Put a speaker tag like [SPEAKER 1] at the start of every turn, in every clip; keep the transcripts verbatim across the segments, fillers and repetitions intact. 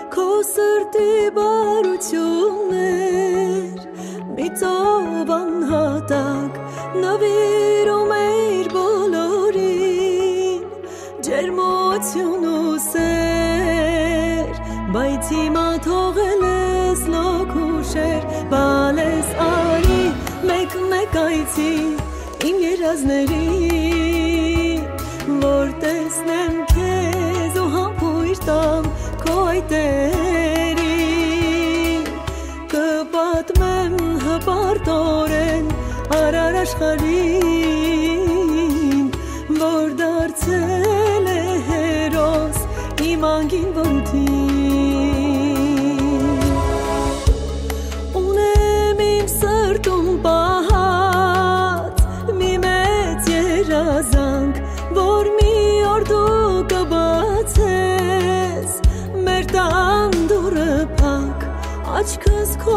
[SPEAKER 1] քո սրտի բարություններ մի ծով անհատակ նվիրում էիր բոլորին ջերմություն ու սեր բայց հիմա թողել ես լոքուշեր բալես արի մեկ մեկ այցի իմ երազներին որ տեսնեմ քեզ ու համբույր տամ քո այտերին կպատմեմ հպարտորեն արար աշխարհին որ դարձել է հերոս իմ անգին որդին ունեմ իմ սրտում պահած մի մեծ երազանք որ մի օր դու կբացես մեր տան դուռը փակ աչքս քո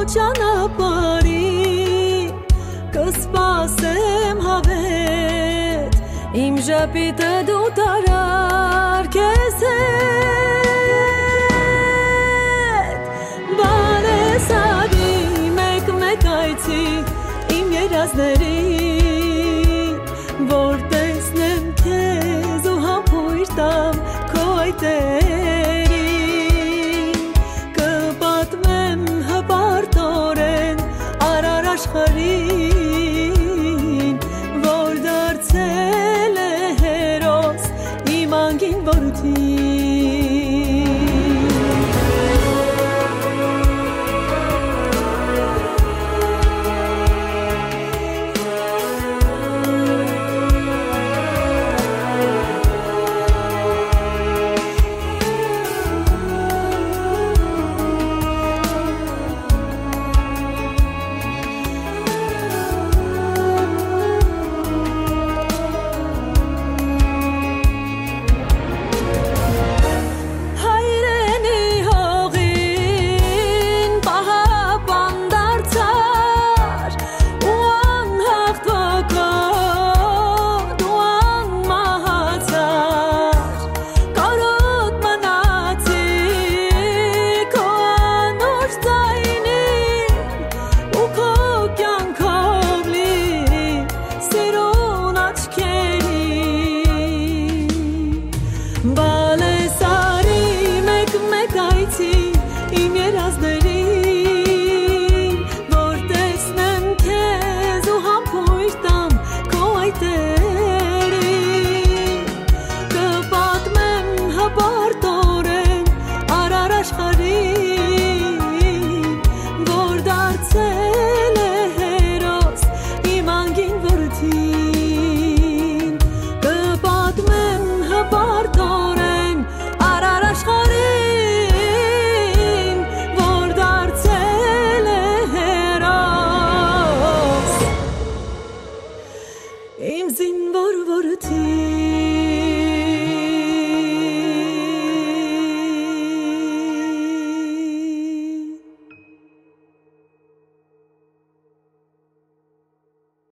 [SPEAKER 1] ճանապարհին կսպասեմ հավետ իմ ժպիտը դու տարար քեզ հետ բանես արի մեկ մեկ այցի իմ երազներին որ տեսնեմ քեզ ու համբույր տամ քո այտերին կպատմեմ հպարտորեն արար աշխարհին որ դարձել է հերոս իմ անգին որդին Im Sinn war war